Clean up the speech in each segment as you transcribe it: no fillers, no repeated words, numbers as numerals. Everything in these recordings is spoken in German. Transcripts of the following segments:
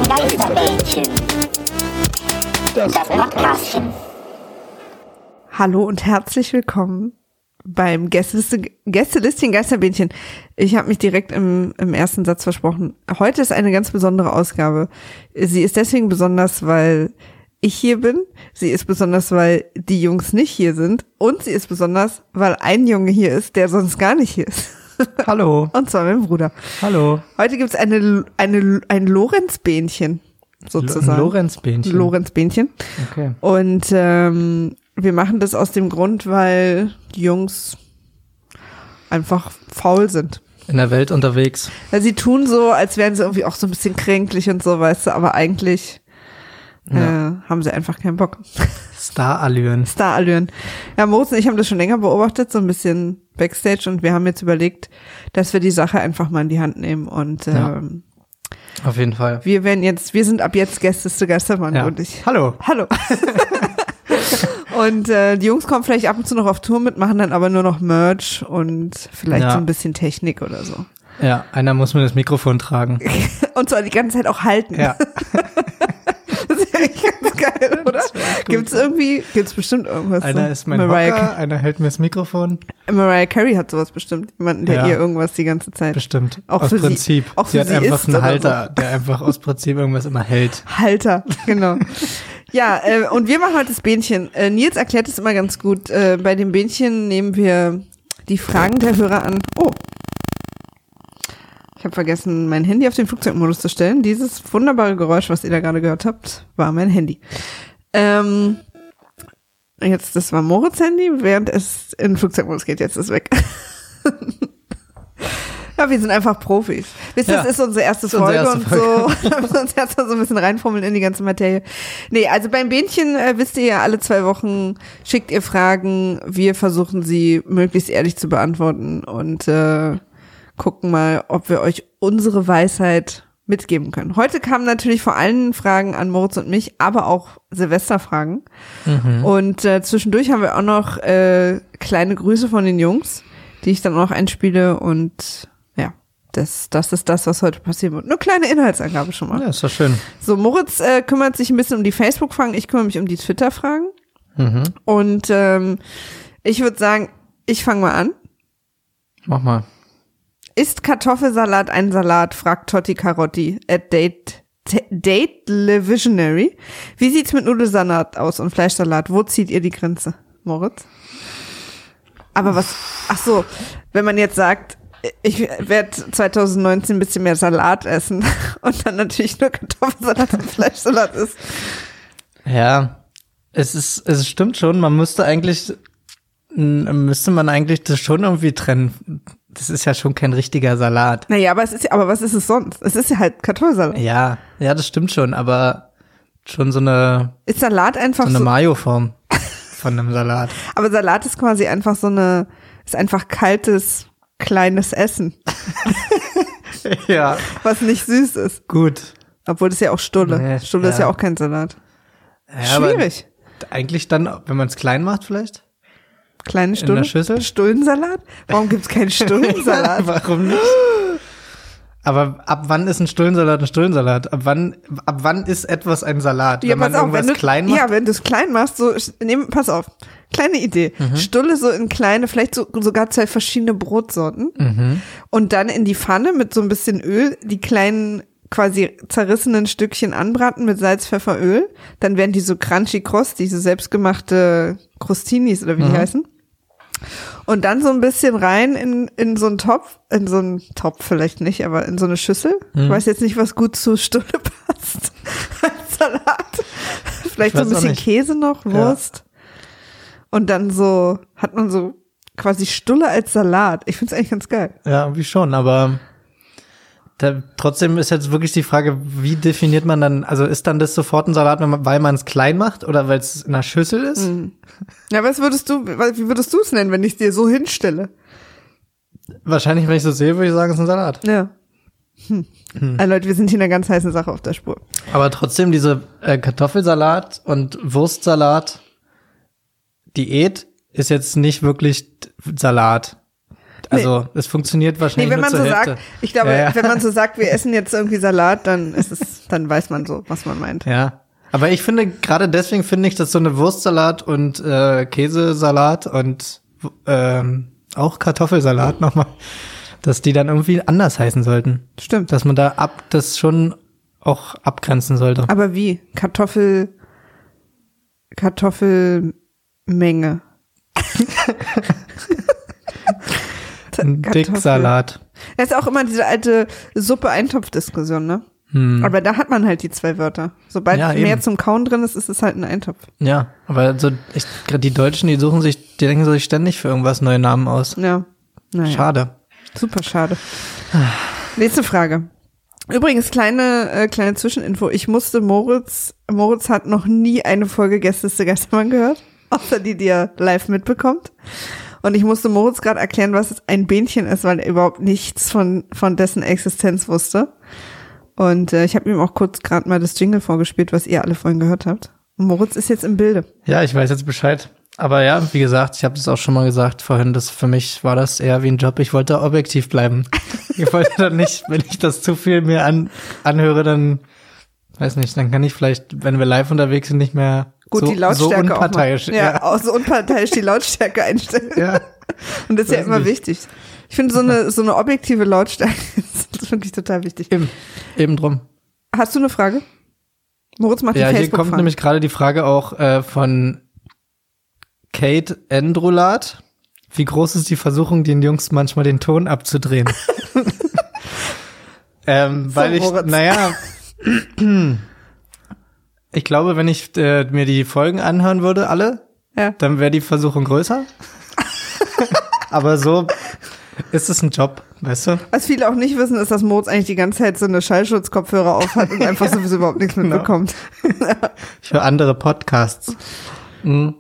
Geisterbällchen. Das Podcastchen. Hallo und herzlich willkommen beim Gästelistchen Geisterbällchen. Ich habe mich direkt im ersten Satz versprochen. Heute ist eine ganz besondere Ausgabe. Sie ist deswegen besonders, weil ich hier bin. Sie ist besonders, weil die Jungs nicht hier sind. Und sie ist besonders, weil ein Junge hier ist, der sonst gar nicht hier ist. Hallo. Und zwar mein Bruder. Hallo. Heute gibt's ein Lorenzbähnchen, sozusagen. Ein Lorenzbähnchen. Lorenzbähnchen. Okay. Und wir machen das aus dem Grund, weil die Jungs einfach faul sind. In der Welt unterwegs. Weil sie tun so, als wären sie irgendwie auch so ein bisschen kränklich und so, weißt du, aber eigentlich haben sie einfach keinen Bock. Starallüren. Starallüren. Ja, Moritz und ich haben das schon länger beobachtet, so ein bisschen Backstage, und wir haben jetzt überlegt, dass wir die Sache einfach mal in die Hand nehmen und auf jeden Fall. wir sind ab jetzt Gäste Geistermann und ich. Hallo. Hallo. Und die Jungs kommen vielleicht ab und zu noch auf Tour mit, machen dann aber nur noch Merch und vielleicht so ein bisschen Technik oder so. Ja, einer muss mir das Mikrofon tragen. Und zwar die ganze Zeit auch halten. Ja. Das ist ja echt ganz geil, oder? Gibt's bestimmt irgendwas. Einer so. ist mein Hocker, einer hält mir das Mikrofon. Mariah Carey hat sowas bestimmt. Jemanden, der ihr irgendwas die ganze Zeit. Bestimmt. Auch aus für Prinzip. Sie, auch sie für hat sie einfach einen Halter, so. der einfach aus Prinzip irgendwas immer hält. Halter, genau. Ja, und wir machen heute das Bähnchen. Nils erklärt es immer ganz gut. Bei dem Bähnchen nehmen wir die Fragen der Hörer an. Oh. Ich habe vergessen, mein Handy auf den Flugzeugmodus zu stellen. Dieses wunderbare Geräusch, was ihr da gerade gehört habt, war mein Handy. Jetzt, das war Moritz' Handy, während es in den Flugzeugmodus geht. Jetzt ist es weg. Ja, wir sind einfach Profis. Wisst ihr, das ist unsere erste Folge und so. Wir müssen uns erst mal so ein bisschen reinfummeln in die ganze Materie. Nee, also beim Bähnchen wisst ihr ja, alle 2 Wochen schickt ihr Fragen. Wir versuchen sie möglichst ehrlich zu beantworten und gucken mal, ob wir euch unsere Weisheit mitgeben können. Heute kamen natürlich vor allem Fragen an Moritz und mich, aber auch Silvesterfragen. Mhm. Und zwischendurch haben wir auch noch kleine Grüße von den Jungs, die ich dann auch noch einspiele. Und ja, das ist das, was heute passieren wird. Nur kleine Inhaltsangabe schon mal. Ja, ist doch schön. So, Moritz kümmert sich ein bisschen um die Facebook-Fragen, ich kümmere mich um die Twitter-Fragen. Mhm. Und ich würde sagen, ich fange mal an. Mach mal. Ist Kartoffelsalat ein Salat? Fragt Totti Carotti at Date Le Visionary. Wie sieht's mit Nudelsalat aus und Fleischsalat? Wo zieht ihr die Grenze, Moritz? Aber was, ach so, wenn man jetzt sagt, ich werde 2019 ein bisschen mehr Salat essen und dann natürlich nur Kartoffelsalat und Fleischsalat ist. Ja, es stimmt schon, müsste man eigentlich das schon irgendwie trennen. Das ist ja schon kein richtiger Salat. Naja, aber was ist es sonst? Es ist ja halt Kartoffelsalat. Ja, das stimmt schon, aber schon so eine ist Salat einfach so eine Mayo-Form von einem Salat. Aber Salat ist quasi einfach ist einfach kaltes, kleines Essen. Ja. Was nicht süß ist. Gut. Obwohl das ja auch Stulle. Nee, Stulle ist ja auch kein Salat. Ja, schwierig. Eigentlich dann, wenn man es klein macht vielleicht? Kleine Stulle? In der Schüssel? Stullensalat? Warum gibt's keinen Stullensalat? Warum nicht? Aber ab wann ist ein Stullensalat ein Stullensalat? Ab wann ist etwas ein Salat? Ja, wenn man irgendwas klein macht? Ja, wenn du es klein machst, pass auf. Kleine Idee. Stulle so in kleine, vielleicht sogar 2 verschiedene Brotsorten. Mhm. Und dann in die Pfanne mit so ein bisschen Öl die kleinen quasi zerrissenen Stückchen anbraten mit Salz, Pfeffer, Öl. Dann werden die so crunchy kross, diese selbstgemachte Crostinis oder wie die heißen. Und dann so ein bisschen rein in so einen Topf, vielleicht nicht, aber in so eine Schüssel. Ich weiß jetzt nicht, was gut zu Stulle passt. Als Salat. Vielleicht so ein bisschen Käse noch, Wurst. Ja. Und dann hat man so quasi Stulle als Salat. Ich find's eigentlich ganz geil. Ja, irgendwie schon, aber trotzdem ist jetzt wirklich die Frage, wie definiert man dann, also ist dann das sofort ein Salat, weil man es klein macht oder weil es in einer Schüssel ist? Mhm. Ja, wie würdest du es nennen, wenn ich es dir so hinstelle? Wahrscheinlich, wenn ich so sehe, würde ich sagen, es ist ein Salat. Ja. Also Leute, wir sind hier in einer ganz heißen Sache auf der Spur. Aber trotzdem diese Kartoffelsalat und Wurstsalat Diät ist jetzt nicht wirklich Salat. Also es funktioniert wahrscheinlich wenn man nur zur so Hälfte. sagt, ich glaube, Ja. wenn man so sagt, wir essen jetzt irgendwie Salat, dann dann weiß man so, was man meint. Ja, aber ich finde, gerade deswegen finde ich, dass so eine Wurstsalat und Käsesalat und auch Kartoffelsalat nochmal, dass die dann irgendwie anders heißen sollten. Stimmt. Dass man da das schon auch abgrenzen sollte. Aber wie? Kartoffelmenge. Ein Dicksalat. Das ist auch immer diese alte Suppe-Eintopf-Diskussion, ne? Aber da hat man halt die 2 Wörter. Sobald Ja, mehr eben. zum Kauen drin ist, ist es halt ein Eintopf. Ja, aber so gerade die Deutschen, die denken sich ständig für irgendwas neue Namen aus. Ja. Naja. Schade. Super schade. Nächste Frage. Übrigens, kleine Zwischeninfo. Ich musste Moritz hat noch nie eine Folge Gästeliste Geistermann gehört, außer die er live mitbekommt. Und ich musste Moritz gerade erklären, was ein Bähnchen ist, weil er überhaupt nichts von dessen Existenz wusste. Und ich habe ihm auch kurz gerade mal das Jingle vorgespielt, was ihr alle vorhin gehört habt. Und Moritz ist jetzt im Bilde. Ja, ich weiß jetzt Bescheid. Aber ja, wie gesagt, ich habe das auch schon mal gesagt vorhin, dass für mich war das eher wie ein Job. Ich wollte objektiv bleiben. Ich wollte dann nicht, wenn ich das zu viel mir anhöre, dann, weiß nicht, dann kann ich vielleicht, wenn wir live unterwegs sind, nicht mehr Gut, die Lautstärke so unparteiisch. auch mal. Ja, auch so unparteiisch die Lautstärke einstellen. Ja. Und das ist ja Weiß immer nicht. wichtig. Ich finde so eine objektive Lautstärke ist wirklich total wichtig. Eben drum. Hast du eine Frage? Moritz macht die Ja, hier Facebook-Frage. kommt nämlich gerade die Frage auch von Kate Endrulat. Wie groß ist die Versuchung, den Jungs manchmal den Ton abzudrehen? Weil ich, Moritz. naja, ich glaube, wenn ich mir die Folgen anhören würde, alle, Ja. dann wäre die Versuchung größer. Aber so ist es ein Job, weißt du? Was viele auch nicht wissen, ist, dass Moritz eigentlich die ganze Zeit so eine Schallschutzkopfhörer auf hat und einfach sowieso überhaupt nichts mitbekommt. Ich höre andere Podcasts. Mhm.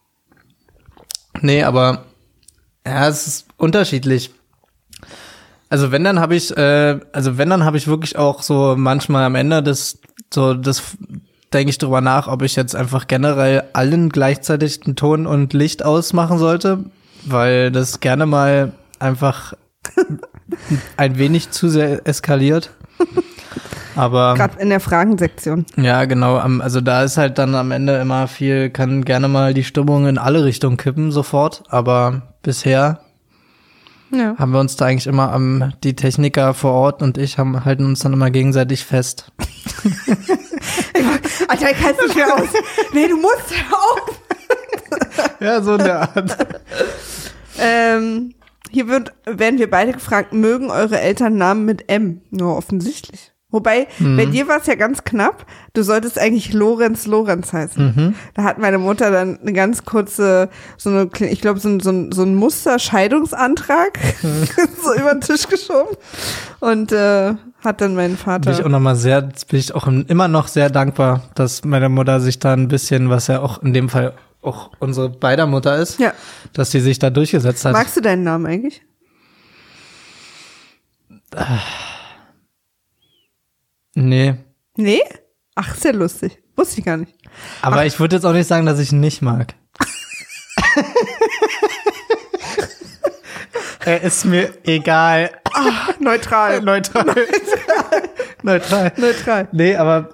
Nee, aber ja, es ist unterschiedlich. Also wenn dann habe ich wirklich auch so manchmal am Ende das denke ich drüber nach, ob ich jetzt einfach generell allen gleichzeitig den Ton und Licht ausmachen sollte, weil das gerne mal einfach ein wenig zu sehr eskaliert. Aber Gerade in der Fragensektion. ja, genau. Also da ist halt dann am Ende immer kann gerne mal die Stimmung in alle Richtungen kippen sofort. Aber bisher Ja. haben wir uns da eigentlich immer die Techniker vor Ort und ich halten uns dann immer gegenseitig fest. Alter, ich halte nicht mehr aus. Nee, du musst auf. Ja, so in der Art. Hier werden wir beide gefragt, mögen eure Eltern Namen mit M? Nur offensichtlich. Wobei, bei dir war es ja ganz knapp. Du solltest eigentlich Lorenz heißen. Da hat meine Mutter dann eine ganz kurze, ich glaube, so ein Muster-Scheidungsantrag so über den Tisch geschoben. Und hat dann meinen Vater. Bin ich auch immer noch sehr dankbar, dass meine Mutter sich da ein bisschen, was ja auch in dem Fall auch unsere beider Mutter ist, Ja. dass die sich da durchgesetzt hat. Magst du deinen Namen eigentlich? Nee. Nee? Ach, ist ja lustig. Wusste ich gar nicht. Aber ich würde jetzt auch nicht sagen, dass ich ihn nicht mag. Er ist mir egal. Neutral. Neutral. Nee, aber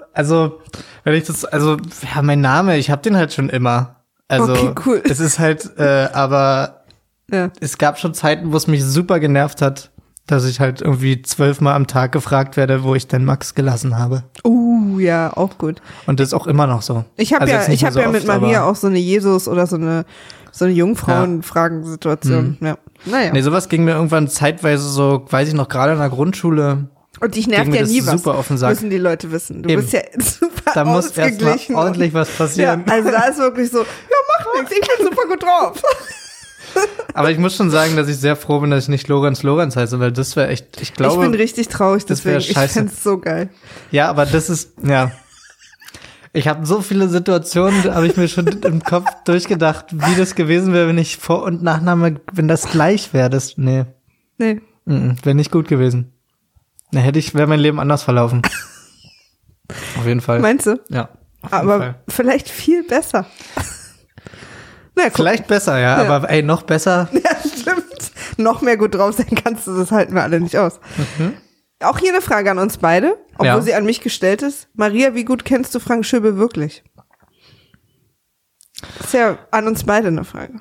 mein Name, ich habe den halt schon immer. Also Okay, cool. es ist halt, aber Ja. es gab schon Zeiten, wo es mich super genervt hat, dass ich halt irgendwie 12-mal am Tag gefragt werde, wo ich denn Max gelassen habe. Ja, auch gut. Und das ist auch immer noch so. Ich habe Also jetzt nicht mehr so mit oft, Maria aber- auch so eine Jesus- oder so eine Jungfrauen-Fragensituation. Ja. Naja. Nee, sowas ging mir irgendwann zeitweise so, weiß ich noch, gerade in der Grundschule. Und dich nervt ging mir ja das nie was. super auf den Sack. Müssen die Leute wissen. Du Eben. bist ja super Da muss erst mal ausgeglichen. ordentlich was Ja, passieren. also da ist wirklich so, ja, macht nichts, ich bin super gut drauf. Aber ich muss schon sagen, dass ich sehr froh bin, dass ich nicht Lorenz heiße, weil das wäre echt, ich glaube. Ich bin richtig traurig, das wär deswegen, ich scheiße. find's so geil. Ja, aber das ist, ja. Ich habe so viele Situationen, da habe ich mir schon im Kopf durchgedacht, wie das gewesen wäre, wenn ich Vor- und Nachname, wenn das gleich wäre. Nee, Nee. wäre nicht gut gewesen. Wäre mein Leben anders verlaufen. Auf jeden Fall. Meinst du? Ja. Auf jeden Aber Fall. vielleicht viel besser. Na, guck. Vielleicht besser, ja, Ja. aber ey, noch besser. Ja, stimmt. noch mehr gut drauf sein kannst, das halten wir alle nicht aus. Auch hier eine Frage an uns beide, obwohl sie an mich gestellt ist. Maria, wie gut kennst du Frank Schöbel wirklich? Das ist ja an uns beide eine Frage.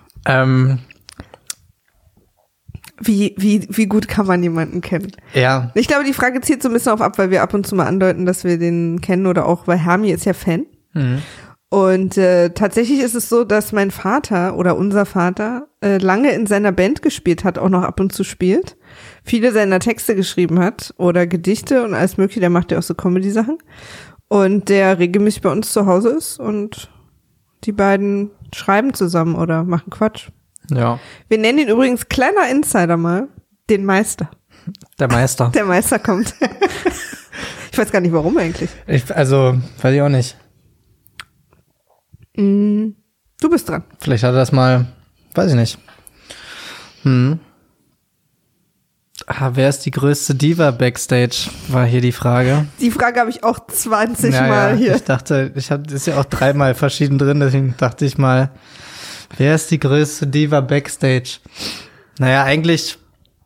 Wie gut kann man jemanden kennen? Ja. Ich glaube, die Frage zielt so ein bisschen auf ab, weil wir ab und zu mal andeuten, dass wir den kennen oder auch, weil Hermi ist ja Fan. Und tatsächlich ist es so, dass mein Vater oder unser Vater lange in seiner Band gespielt hat, auch noch ab und zu spielt. Viele seiner Texte geschrieben hat oder Gedichte und alles mögliche. Der macht ja auch so Comedy-Sachen. Und der regelmäßig bei uns zu Hause ist und die beiden schreiben zusammen oder machen Quatsch. Ja. Wir nennen ihn übrigens, kleiner Insider mal, den Meister. Der Meister. Der Meister kommt. Ich weiß gar nicht, warum eigentlich. Weiß ich auch nicht. Du bist dran. Vielleicht hat er das mal, weiß ich nicht. Wer ist die größte Diva Backstage, war hier die Frage. Die Frage habe ich auch 20 Mal hier. Ich dachte, ist ja auch 3-mal verschieden drin, deswegen dachte ich mal, wer ist die größte Diva Backstage? Naja, eigentlich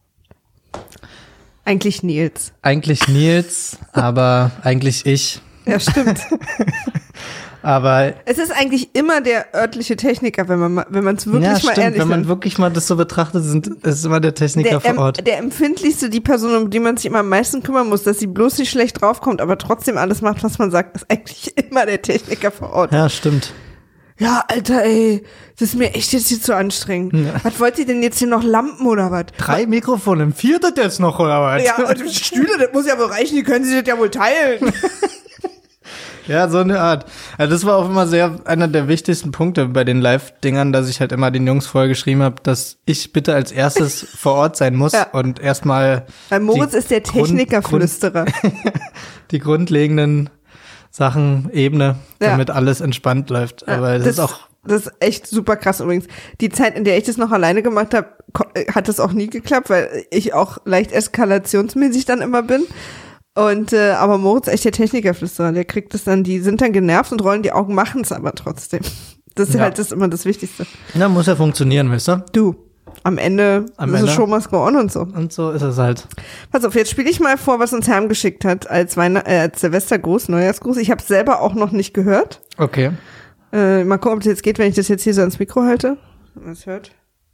Nils. Eigentlich Nils, aber eigentlich ich. Ja, stimmt. Aber es ist eigentlich immer der örtliche Techniker, wenn man es wirklich mal stimmt, ehrlich wenn man nimmt. wirklich mal das so betrachtet, ist immer der Techniker vor Ort. Der empfindlichste, die Person, um die man sich immer am meisten kümmern muss, dass sie bloß nicht schlecht draufkommt, aber trotzdem alles macht, was man sagt, ist eigentlich immer der Techniker vor Ort. Ja, stimmt. Ja, Alter, ey, das ist mir echt jetzt hier zu anstrengend. Ja. Was wollt ihr denn jetzt hier noch, Lampen oder was? 3 Mikrofone, im 4. jetzt noch, oder was? Ja, und Stühle, das muss ja wohl reichen, die können sich das ja wohl teilen. Ja, so eine Art. Also das war auch immer einer der wichtigsten Punkte bei den Live-Dingern, dass ich halt immer den Jungs vorher geschrieben habe, dass ich bitte als erstes vor Ort sein muss und erstmal. Weil Moritz ist der Technikerflüsterer. Die grundlegenden Sachen, damit alles entspannt läuft. Aber das ist echt super krass übrigens. Die Zeit, in der ich das noch alleine gemacht habe, hat das auch nie geklappt, weil ich auch leicht eskalationsmäßig dann immer bin. Und aber Moritz ist echt der Technikerflüsterer, der kriegt das dann, die sind dann genervt und rollen die Augen, machen es aber trotzdem. Das ist halt immer das Wichtigste. Ja, muss ja funktionieren, weißt du? Du, am Ende ist es Show must go on und so. Und so ist es halt. Pass auf, jetzt spiele ich mal vor, was uns Herm geschickt hat als Silvestergruß, Neujahrsgruß. Ich habe es selber auch noch nicht gehört. Okay. Mal gucken, ob das jetzt geht, wenn ich das jetzt hier so ans Mikro halte. Was hört?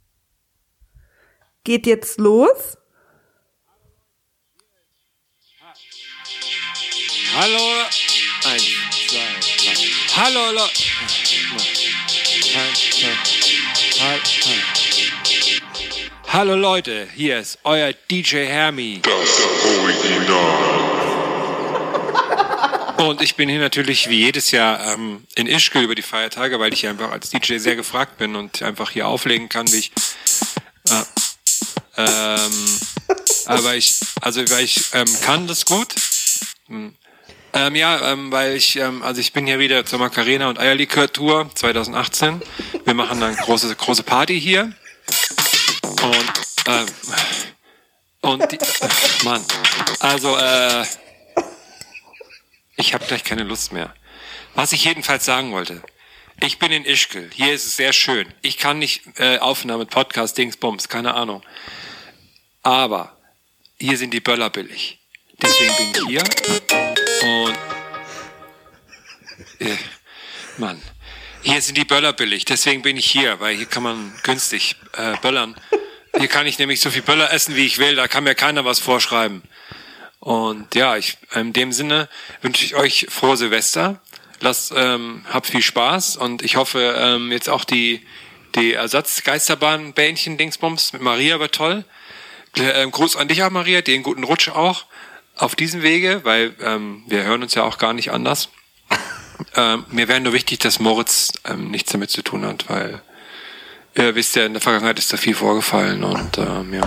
Geht jetzt los. Hallo, 1, 2, 3. Hallo, Leute. Hallo Leute, hier ist euer DJ Hermi. Das Original. Und ich bin hier natürlich wie jedes Jahr in Ischgl über die Feiertage, weil ich hier einfach als DJ sehr gefragt bin und einfach hier auflegen kann, wie ich. Aber ich kann das gut. Weil ich bin hier wieder zur Macarena und Eierlikör-Tour 2018. Wir machen dann große Party hier. Ich habe gleich keine Lust mehr. Was ich jedenfalls sagen wollte. Ich bin in Ischgl. Hier ist es sehr schön. Ich kann nicht aufnehmen mit Podcast, Dingsbums, keine Ahnung. Aber hier sind die Böller billig. Deswegen bin ich hier. Und hier sind die Böller billig, deswegen bin ich hier, weil hier kann man günstig böllern. Hier kann ich nämlich so viel Böller essen, wie ich will, da kann mir keiner was vorschreiben. Und ja, in dem Sinne wünsche ich euch frohe Silvester. Habt viel Spaß und ich hoffe jetzt auch die Ersatzgeisterbahn-Bähnchen Dingsbums mit Maria wird toll. Gruß an dich auch, Maria, den guten Rutsch auch. Auf diesem Wege, weil wir hören uns ja auch gar nicht anders. Mir wäre nur wichtig, dass Moritz nichts damit zu tun hat, weil ihr wisst ja, in der Vergangenheit ist da viel vorgefallen und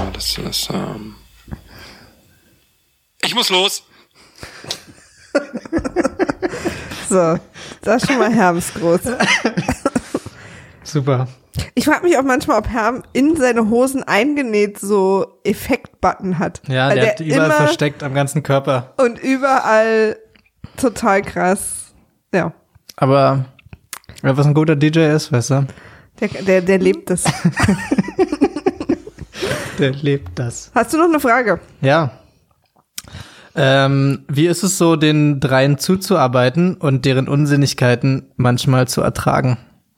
ich muss los. So, das ist schon mal Hermsgruß. Super. Ich frage mich auch manchmal, ob Herm in seine Hosen eingenäht so Effektbutton hat. Ja, der hat überall versteckt am ganzen Körper. Und überall total krass. Ja. Aber was ein guter DJ ist, weißt du? Der lebt es. Der lebt das. Hast du noch eine Frage? Ja. Wie ist es so, den dreien zuzuarbeiten und deren Unsinnigkeiten manchmal zu ertragen?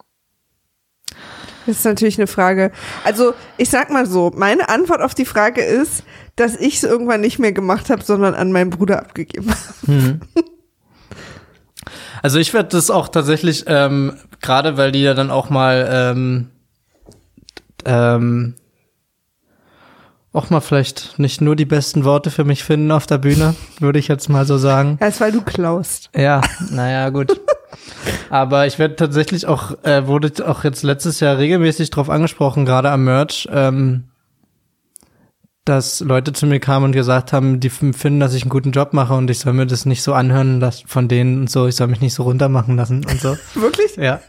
Das ist natürlich eine Frage. Also, ich sag mal so, meine Antwort auf die Frage ist, dass ich es irgendwann nicht mehr gemacht habe, sondern an meinen Bruder abgegeben habe. Also ich werde das auch tatsächlich, gerade weil die ja dann auch mal vielleicht nicht nur die besten Worte für mich finden auf der Bühne, würde ich jetzt mal so sagen. Ja, ist, weil du klaust. Ja, naja, gut. Aber ich werde tatsächlich auch, wurde auch jetzt letztes Jahr regelmäßig drauf angesprochen, gerade am Merch, dass Leute zu mir kamen und gesagt haben, die finden, dass ich einen guten Job mache und ich soll mir das nicht so anhören lassen von denen und so, ich soll mich nicht so runtermachen lassen und so. Wirklich? Ja.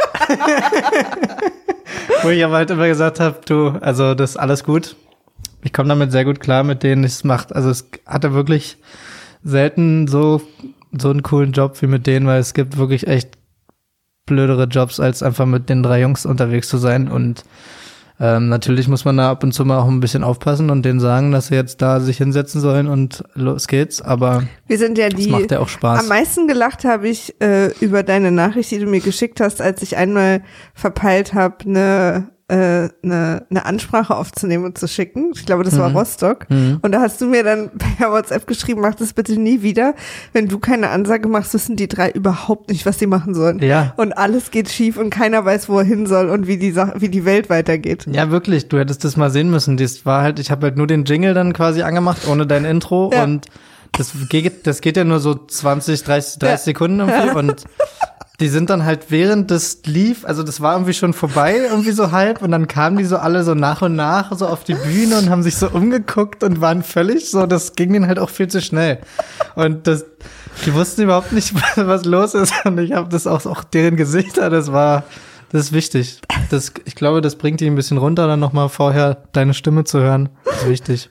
Wo ich aber halt immer gesagt habe, du, also das ist alles gut. Ich komme damit sehr gut klar, mit denen es macht. Also es hatte wirklich selten so einen coolen Job wie mit denen, weil es gibt wirklich echt blödere Jobs, als einfach mit den drei Jungs unterwegs zu sein. Und natürlich muss man da ab und zu mal auch ein bisschen aufpassen und denen sagen, dass sie jetzt da sich hinsetzen sollen und los geht's. Aber wir sind ja das macht ja auch Spaß. Am meisten gelacht habe ich über deine Nachricht, die du mir geschickt hast, als ich einmal verpeilt habe, eine Ansprache aufzunehmen und zu schicken. Ich glaube, das war Rostock. Und da hast du mir dann per WhatsApp geschrieben, mach das bitte nie wieder. Wenn du keine Ansage machst, wissen die drei überhaupt nicht, was sie machen sollen. Ja. Und alles geht schief und keiner weiß, wo er hin soll und wie die Welt weitergeht. Ja, wirklich. Du hättest das mal sehen müssen. Das war halt, ich habe halt nur den Jingle dann quasi angemacht, ohne dein Intro. Ja. Und das geht ja nur so 20, 30 Sekunden irgendwie. Und die sind dann halt während das lief, also das war irgendwie schon vorbei, irgendwie so halb, und dann kamen die so alle so nach und nach so auf die Bühne und haben sich so umgeguckt und waren völlig so, das ging denen halt auch viel zu schnell. Und die wussten überhaupt nicht, was los ist, und ich habe das auch deren Gesichter, das ist wichtig. Ich glaube, das bringt die ein bisschen runter, dann nochmal vorher deine Stimme zu hören. Das ist wichtig.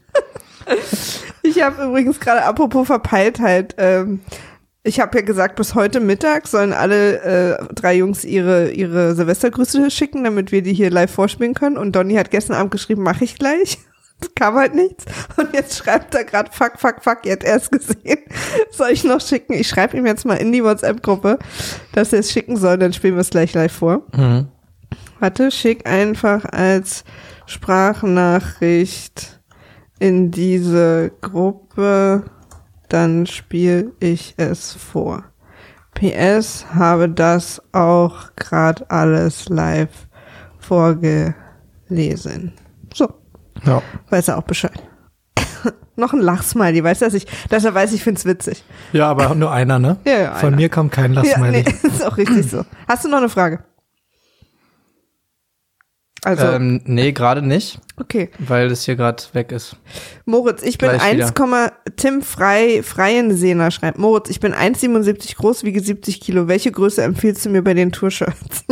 Ich habe übrigens gerade, apropos Verpeiltheit, ich habe ja gesagt, bis heute Mittag sollen alle drei Jungs ihre Silvestergrüße schicken, damit wir die hier live vorspielen können. Und Donny hat gestern Abend geschrieben, mache ich gleich. Es kam halt nichts. Und jetzt schreibt er gerade, fuck, ihr habt erst gesehen. Soll ich noch schicken? Ich schreibe ihm jetzt mal in die WhatsApp-Gruppe, dass er es schicken soll, dann spielen wir es gleich live vor. Warte, schick einfach als Sprachnachricht in diese Gruppe, dann spiele ich es vor. PS, habe das auch gerade alles live vorgelesen. So. Ja. Weiß er auch Bescheid. Noch ein Lachsmiley, weißt du, dass er weiß, ich find's witzig. Ja, aber nur einer, ne? Ja, Von einer. mir kommt kein Lachsmiley. Ja, nee, ist auch richtig so. Hast du noch eine Frage? Also, nee, gerade nicht, okay. weil das hier gerade weg ist. Moritz, ich bin Gleich wieder. Tim Freiensehner schreibt, Moritz, ich bin 1,77 groß, wiege 70 Kilo. Welche Größe empfiehlst du mir bei den Tourshirts?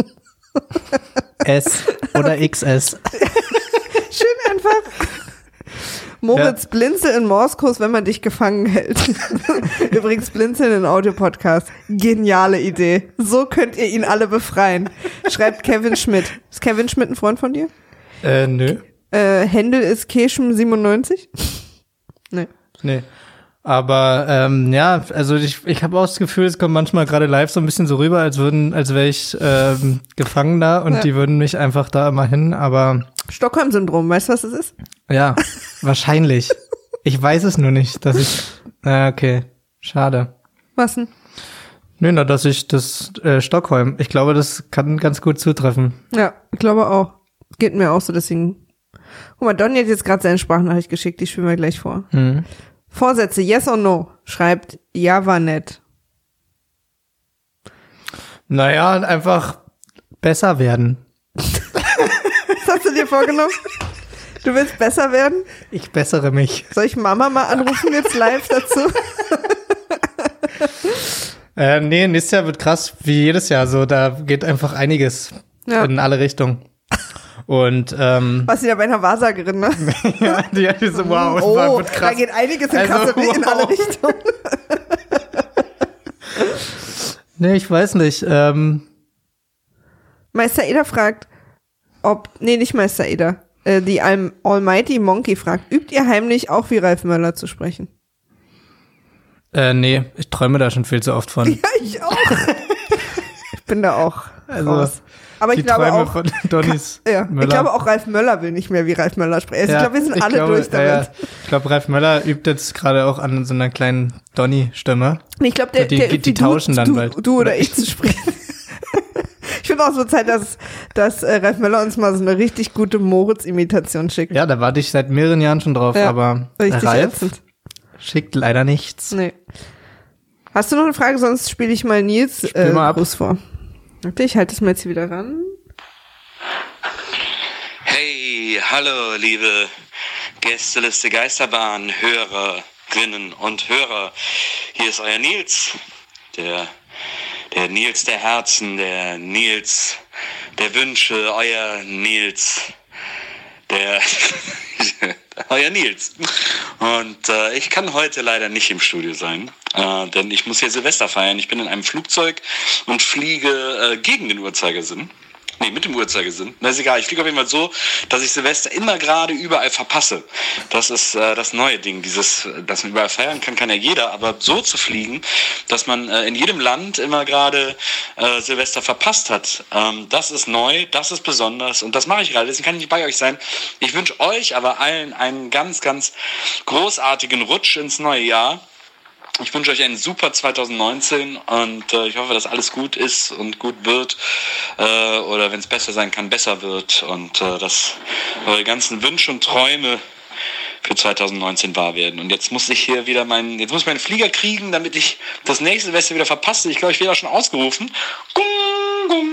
S oder XS. Schön einfach. Moritz, Ja. Blinzel in Morskurs, wenn man dich gefangen hält. Übrigens, Blinzeln in Audio-Podcast. Geniale Idee. So könnt ihr ihn alle befreien. Schreibt Kevin Schmidt. Ist Kevin Schmidt ein Freund von dir? Nö. Händel ist Keschem97? Nee. Aber ja, also ich habe auch das Gefühl, es kommt manchmal gerade live so ein bisschen so rüber, als wäre ich gefangen da und die würden mich einfach da immer hin, aber Stockholm-Syndrom, weißt du, was das ist? ja, wahrscheinlich. Ich weiß es nur nicht, okay, schade. Was denn? Nö, dass ich das Stockholm, ich glaube, das kann ganz gut zutreffen. Ja, ich glaube auch. Geht mir auch so, deswegen. Guck mal, Donny hat jetzt gerade seine Sprachnachricht geschickt, die spielen wir gleich vor. Vorsätze, yes or no? Schreibt, ja, war nett. Naja, einfach besser werden. Was hast du dir vorgenommen? Du willst besser werden? Ich bessere mich. Soll ich Mama mal anrufen jetzt live dazu? Nee, nächstes Jahr wird krass, wie jedes Jahr so. Da geht einfach einiges in alle Richtungen. Und Was wieder bei einer Wahrsagerin, ne? ja, die so, wow, Oh, wird krass. da geht einiges in, Also, in alle wow. Richtungen. Nee, ich weiß nicht. Meister Eder fragt, nicht Meister Eder. Die Almighty Monkey fragt, übt ihr heimlich auch wie Ralf Möller zu sprechen? Nee, ich träume da schon viel zu oft von. Ja, ich auch. Ich bin da auch raus. Aber ich glaube Träume auch, von Donnys Möller. Ich glaube auch, Ralf Möller will nicht mehr wie Ralf Möller sprechen. Also ich glaube, wir sind alle durch damit. Ja. Ich glaube, Ralf Möller übt jetzt gerade auch an so einer kleinen Donny-Stimme. Ich glaube, die tauschen dann bald. Du oder ich zu sprechen. Ich finde auch so Zeit, dass Ralf Möller uns mal so eine richtig gute Moritz-Imitation schickt. Ja, da warte ich seit mehreren Jahren schon drauf, aber Ralf schickt leider nichts. Nee. Hast du noch eine Frage? Sonst spiele ich mal Nils Gruß vor. Okay, ich halte es mal jetzt hier wieder ran. Hey, hallo, liebe Gästeliste Geisterbahn, Hörerinnen und Hörer. Hier ist euer Nils, der Nils der Herzen, der Nils der Wünsche, euer Nils, euer Nils. Und ich kann heute leider nicht im Studio sein, denn ich muss hier Silvester feiern. Ich bin in einem Flugzeug und fliege gegen den Uhrzeigersinn. Nee, mit dem Uhrzeigersinn. Na, ist egal. Ich fliege auf jeden Fall so, dass ich Silvester immer gerade überall verpasse. Das ist das neue Ding. Dass man überall feiern kann, kann ja jeder. Aber so zu fliegen, dass man in jedem Land immer gerade Silvester verpasst hat, das ist neu, das ist besonders. Und das mache ich gerade. Deswegen kann ich nicht bei euch sein. Ich wünsche euch aber allen einen ganz, ganz großartigen Rutsch ins neue Jahr. Ich wünsche euch einen super 2019 und ich hoffe, dass alles gut ist und gut wird oder wenn es besser sein kann, besser wird und dass eure ganzen Wünsche und Träume für 2019 wahr werden. Und jetzt muss ich hier wieder meinen Flieger kriegen, damit ich das nächste Silvester wieder verpasse. Ich glaube, ich werde auch schon ausgerufen. Gung, gung.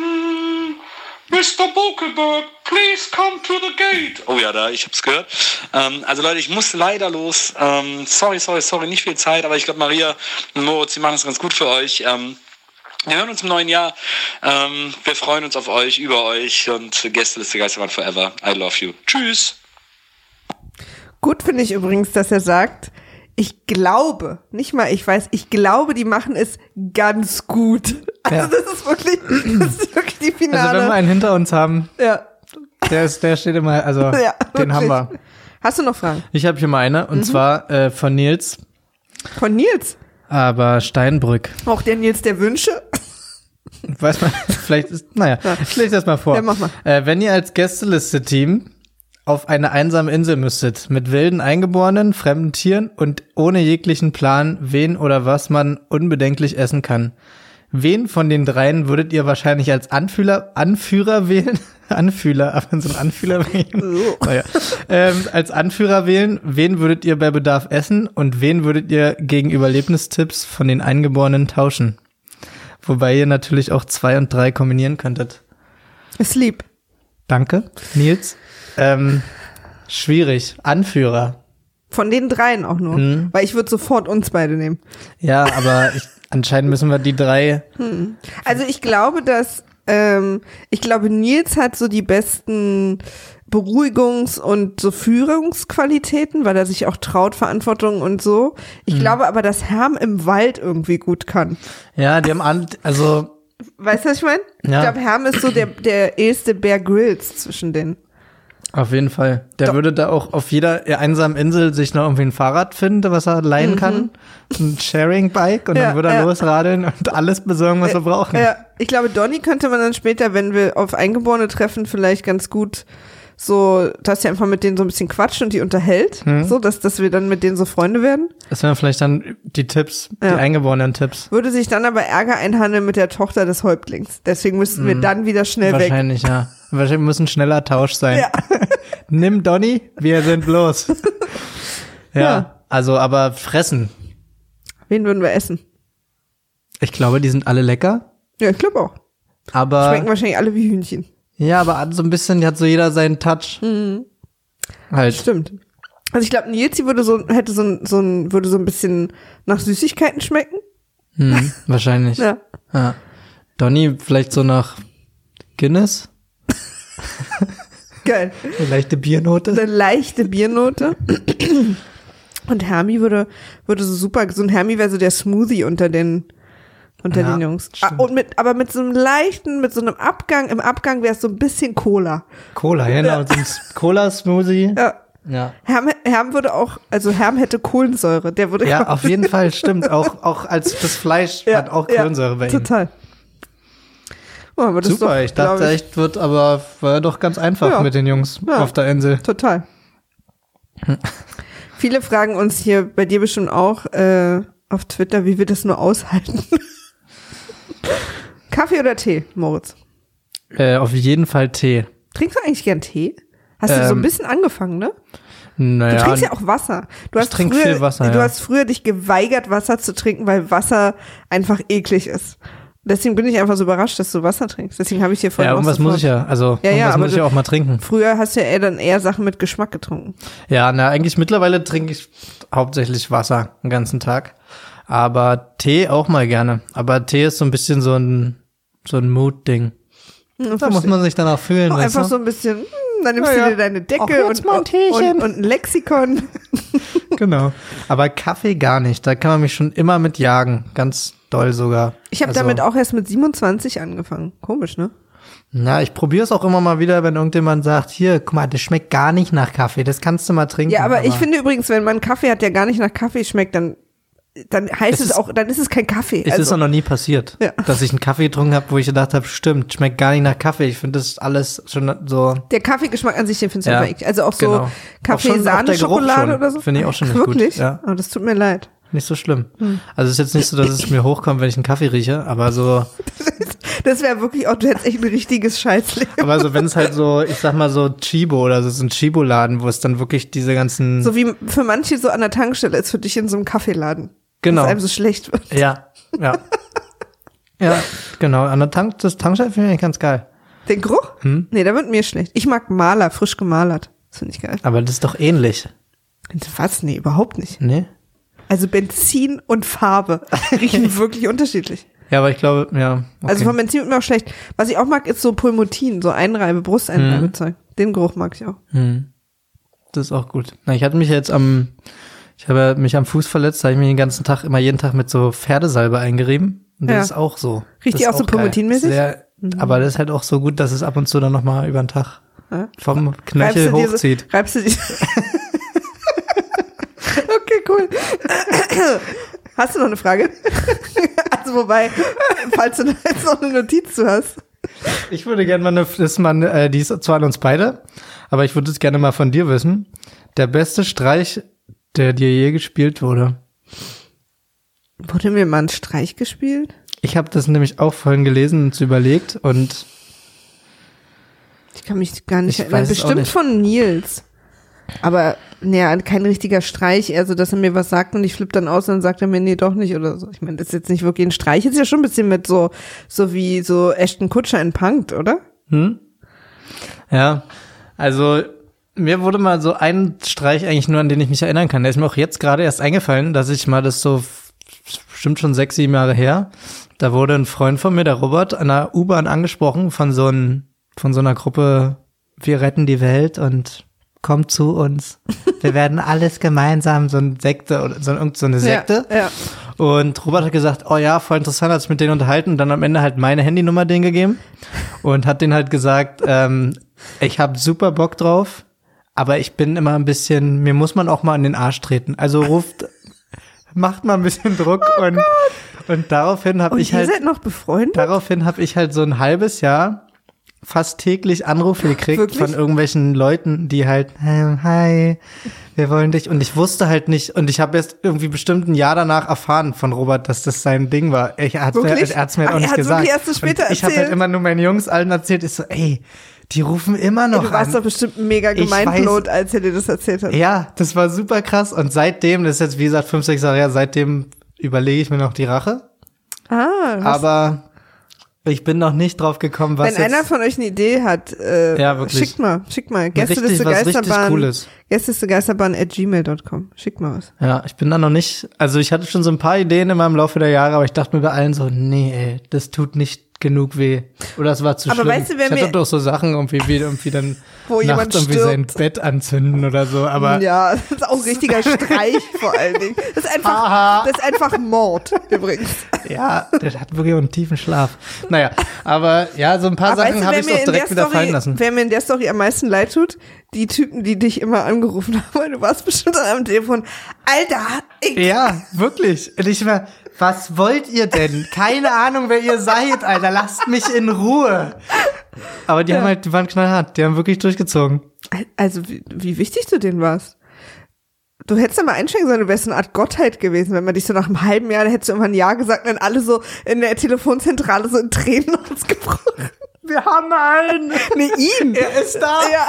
Mr. Bokelberg, please come to the gate. Oh ja, ich hab's gehört. Also Leute, ich muss leider los. Sorry, nicht viel Zeit, aber ich glaube, Maria und Moritz, die machen es ganz gut für euch. Wir hören uns im neuen Jahr. Wir freuen uns auf euch, über euch und Gästeliste Geisterbahn forever. I love you. Tschüss. Gut finde ich übrigens, dass er sagt, ich glaube, nicht mal ich weiß, ich glaube, die machen es ganz gut. Also Ja. das ist wirklich die Finale. Also wenn wir einen hinter uns haben, Ja. der steht immer, also Ja, den haben wir. wirklich. Hast du noch Fragen? Ich habe hier mal eine, und zwar von Nils, Von Nils? aber Steinbrück. Auch der Nils der Wünsche? Weiß man, vielleicht ich lese das mal vor. Ja, mach mal. Wenn ihr als Gästeliste-Team auf eine einsame Insel müsstet, mit wilden Eingeborenen, fremden Tieren und ohne jeglichen Plan, wen oder was man unbedenklich essen kann. Wen von den dreien würdet ihr wahrscheinlich als Anführer wählen? Aber so ein Anführer wählen? Als Anführer wählen, wen würdet ihr bei Bedarf essen und wen würdet ihr gegen Überlebnistipps von den Eingeborenen tauschen? Wobei ihr natürlich auch 2 und 3 kombinieren könntet. Ist lieb. Danke, Nils. Schwierig. Anführer. Von den dreien auch nur. Weil ich würde sofort uns beide nehmen. Ja, aber anscheinend müssen wir die 3. Also ich glaube, Nils hat so die besten Beruhigungs- und so Führungsqualitäten, weil er sich auch traut, Verantwortung und so. Ich glaube aber, dass Herm im Wald irgendwie gut kann. Ja, die haben Weißt du, was ich meine? Ja. Ich glaube, Herm ist so der erste Bear Grylls zwischen denen. auf jeden Fall. Der würde da auch auf jeder einsamen Insel sich noch irgendwie ein Fahrrad finden, was er leihen kann. Ein Sharing-Bike und dann würde er losradeln und alles besorgen, was wir brauchen. Ja, ich glaube, Donny könnte man dann später, wenn wir auf Eingeborene treffen, vielleicht ganz gut so, dass er einfach mit denen so ein bisschen quatscht und die unterhält, so, dass wir dann mit denen so Freunde werden. Das wären vielleicht dann die Tipps, die eingeborenen Tipps. Würde sich dann aber Ärger einhandeln mit der Tochter des Häuptlings. Deswegen müssten wir dann wieder schnell weg. Wahrscheinlich, ja. Wahrscheinlich muss ein schneller Tausch sein. Ja. Nimm Donny, wir sind los. Ja. Also, aber fressen. Wen würden wir essen? Ich glaube, die sind alle lecker, Ja, ich glaube auch. aber Schmecken wahrscheinlich alle wie Hühnchen. ja, aber so ein bisschen hat so jeder seinen Touch. Halt. Stimmt. Also ich glaube, Nils würde würde so ein bisschen nach Süßigkeiten schmecken. Wahrscheinlich. Ja. Ja. Donny vielleicht so nach Guinness. Geil. Eine leichte Biernote. Eine leichte Biernote. Und Hermi würde so super, so ein Hermi wäre so der Smoothie unter den unter Ja, den Jungs. stimmt. Und mit so einem Abgang, im Abgang wäre es so ein bisschen Cola. Cola, genau, so ein Cola-Smoothie. Ja. Ja. Herm würde auch, also Herm hätte Kohlensäure, der würde Ja, auf jeden Fall, stimmt. Auch als das Fleisch hat auch Kohlensäure bei ihm. Total. Oh, aber das Super, ist doch, ich dachte echt, war ja doch ganz einfach mit den Jungs auf der Insel. Total. Viele fragen uns hier, bei dir bestimmt auch, auf Twitter, wie wir das nur aushalten. Kaffee oder Tee, Moritz? Auf jeden Fall Tee. Trinkst du eigentlich gern Tee? Hast du so ein bisschen angefangen, ne? Naja, Du trinkst ja auch Wasser. ich trinke viel Wasser, Du ja. hast früher dich geweigert, Wasser zu trinken, weil Wasser einfach eklig ist. Deswegen bin ich einfach so überrascht, dass du Wasser trinkst. Deswegen habe ich hier vorhin irgendwas muss ich ja, also irgendwas muss ich ja auch mal trinken. Früher hast du ja dann eher Sachen mit Geschmack getrunken. Ja, eigentlich mittlerweile trinke ich hauptsächlich Wasser den ganzen Tag. Aber Tee auch mal gerne. Aber Tee ist so ein bisschen so ein Mood-Ding. Da muss man sich danach fühlen. Auch weißt einfach du? so ein bisschen, dann nimmst du dir deine Ach, Decke jetzt mal ein Teechen. und ein Lexikon. Genau. Aber Kaffee gar nicht. Da kann man mich schon immer mit jagen. Ganz doll sogar. Ich habe Also, damit auch erst mit 27 angefangen. Komisch, ne? Na, ich probiere es auch immer mal wieder, wenn irgendjemand sagt, hier, guck mal, das schmeckt gar nicht nach Kaffee. Das kannst du mal trinken. Ja, aber ich finde übrigens, wenn man Kaffee hat, der gar nicht nach Kaffee schmeckt, dann heißt es auch, dann ist es kein Kaffee. Es ist auch noch nie passiert, Ja. dass ich einen Kaffee getrunken habe, wo ich gedacht habe, stimmt, schmeckt gar nicht nach Kaffee. Ich finde das alles schon so. Der Kaffeegeschmack an sich, den findest du Ja, aber eklig. Also auch so genau. Auch Kaffee, schon- auch der Sahne, Geruch Schokolade schon. oder so. Finde ich auch schon nicht gut. Wirklich? Ja. Oh, das tut mir leid. Nicht so schlimm. Also es ist jetzt nicht so, dass es mir hochkommt, wenn ich einen Kaffee rieche, aber so, Das wäre wirklich auch, du hättest echt ein richtiges Scheißleben. aber so, wenn es halt so, ich sag mal so Chibo oder so ein Chibo-Laden, wo es dann wirklich diese ganzen, So wie für manche so an der Tankstelle ist für dich in so einem Kaffeeladen. Genau. Dass einem so schlecht wird. ja, ja, genau, an der das Tankstelle finde ich ganz geil. Den Geruch? Nee, da wird mir schlecht. Ich mag Maler, frisch gemalert. Das finde ich geil. Aber das ist doch ähnlich, Was? Nee, überhaupt nicht. ne? Also Benzin und Farbe riechen wirklich unterschiedlich. Ja, aber ich glaube, ja. Okay. Also von Benzin wird mir auch schlecht. Was ich auch mag, ist so Pulmotin, so Brusteinreibezeug. Den Geruch mag ich auch. Das ist auch gut. Na, ich habe mich am Fuß verletzt, da habe ich mich jeden Tag mit so Pferdesalbe eingerieben. Und das Ja. ist auch so. Riecht Das die ist auch so geil. pulmotinmäßig? Sehr, aber das ist halt auch so gut, dass es ab und zu dann nochmal über den Tag vom Knöchel hochzieht. Reibst du die Okay, cool. Hast du noch eine Frage? Also wobei, falls du da jetzt noch eine Notiz zu hast. Ich würde gerne mal die ist zwar an uns beide, aber ich würde es gerne mal von dir wissen. Der beste Streich, der dir je gespielt wurde. Wurde mir mal ein Streich gespielt? Ich habe das nämlich auch vorhin gelesen und überlegt und Ich kann mich gar nicht Ich erinnern. weiß es auch Bestimmt nicht. von Nils. Aber, naja, kein richtiger Streich, eher so, dass er mir was sagt und ich flippe dann aus und dann sagt er mir, nee, doch nicht oder so. Ich meine, das ist jetzt nicht wirklich ein Streich, ist ja schon ein bisschen mit so wie so Ashton Kutcher in Punk'd, oder? ja, also mir wurde mal so ein Streich eigentlich nur, an den ich mich erinnern kann. Der ist mir auch jetzt gerade erst eingefallen, dass ich mal das so, bestimmt schon 6, 7 Jahre her, da wurde ein Freund von mir, der Robert, an der U-Bahn angesprochen von so einer Gruppe, wir retten die Welt und kommt zu uns. Wir werden alles gemeinsam, so eine Sekte oder so eine Sekte. Ja. Und Robert hat gesagt, oh ja, voll interessant, hat sich mit denen unterhalten und dann am Ende halt meine Handynummer denen gegeben und hat denen halt gesagt, ich habe super Bock drauf, aber ich bin immer ein bisschen, mir muss man auch mal an den Arsch treten. Also macht mal ein bisschen Druck und daraufhin habe ich ihr halt, seid noch befreundet? so ein halbes Jahr fast täglich Anrufe gekriegt Wirklich? von irgendwelchen Leuten, die halt, hi, wir wollen dich. Und ich wusste halt nicht, und ich habe erst irgendwie bestimmt ein Jahr danach erfahren von Robert, dass das sein Ding war. Er hat's mir Wirklich? halt auch Ach, nicht er hat's gesagt. wirklich erst so später und ich habe halt erzählt? immer nur meinen Jungs allen erzählt, ich so, ey, die rufen immer noch Du warst doch an. bestimmt mega Ich gemeinblot, als er dir das erzählt hat. Ja, das war super krass. Und seitdem, das ist jetzt wie gesagt 5, 6 Jahre her, seitdem überlege ich mir noch die Rache. Aber ich bin noch nicht drauf gekommen, was Wenn einer von euch eine Idee hat, Ja, wirklich. schickt mal. richtig- was richtig Cooles. Gästelistegeisterbahn@gmail.com. Schickt mal was. Ja, ich bin da noch nicht, also ich hatte schon so ein paar Ideen in meinem Laufe der Jahre, aber ich dachte mir bei allen so, nee, ey, das tut nicht genug weh. Oder es war zu Aber schlimm. weißt du, wer ich hatte mir- doch so Sachen irgendwie dann Wo jemand nachts irgendwie stirbt. sein Bett anzünden oder so. Aber Ja, das ist auch ein richtiger Streich vor allen Dingen. Das ist einfach Mord, übrigens. ja, der hat wirklich auch einen tiefen Schlaf. Naja, aber ja, so ein paar Aber Sachen weißt du, habe wer ich mir doch in direkt der wieder fallen lassen. Wer mir in der Story am meisten leid tut? Die Typen, die dich immer angerufen haben, weil du warst bestimmt an einem Telefon. Alter, Ja, wirklich. Und ich war, was wollt ihr denn? Keine Ahnung, wer ihr seid, Alter. Lasst mich in Ruhe. Aber die waren knallhart. Die haben wirklich durchgezogen. Also, wie wichtig du denen warst. Du hättest ja mal einsteigen sollen, du wärst eine Art Gottheit gewesen, wenn man dich so nach einem halben Jahr, da hättest du irgendwann Ja gesagt und dann alle so in der Telefonzentrale so in Tränen ausgebrochen. Wir haben einen. Nee, ihn. Er ist da. Ja.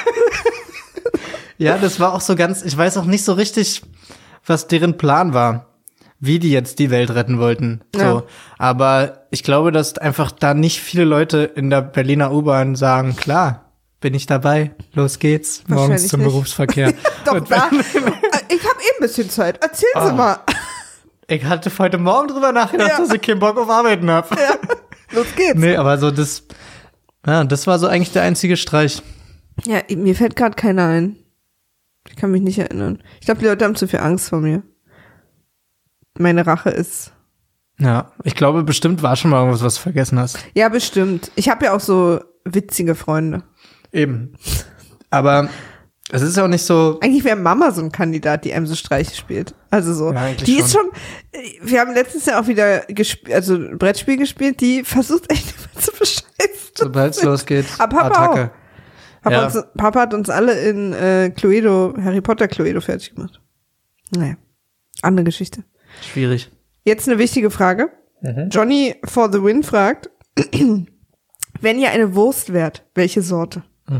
Ja, das war auch so ganz, ich weiß auch nicht so richtig, was deren Plan war. Wie die jetzt die Welt retten wollten. So. Ja. Aber ich glaube, dass einfach da nicht viele Leute in der Berliner U-Bahn sagen, klar, bin ich dabei, los geht's, morgens Wahrscheinlich zum nicht. Berufsverkehr. Doch, Und da. Ich habe ein bisschen Zeit. Erzählen Sie mal. ich hatte heute Morgen drüber nachgedacht, Ja. dass ich keinen Bock auf Arbeiten hab. Ja. Los geht's. Nee, aber so das war so eigentlich der einzige Streich. Ja, mir fällt gerade keiner ein. Ich kann mich nicht erinnern. Ich glaube, die Leute haben zu viel Angst vor mir. Meine Rache ist. Ja, ich glaube, bestimmt war schon mal irgendwas, was du vergessen hast. Ja, bestimmt. Ich habe ja auch so witzige Freunde. Eben. Aber es ist ja auch nicht so. Eigentlich wäre Mama so ein Kandidat, die einem so Streiche spielt. Also so. Ja, eigentlich Die ist schon. Wir haben letztens ja auch wieder also ein Brettspiel gespielt, die versucht echt immer zu bescheißen. Sobald es losgeht, Aber Papa Attacke. Ja. Papa hat uns alle in Harry Potter Cluedo fertig gemacht. Naja, andere Geschichte. Schwierig. Jetzt eine wichtige Frage. Johnny for the win fragt, wenn ihr eine Wurst wärt, welche Sorte?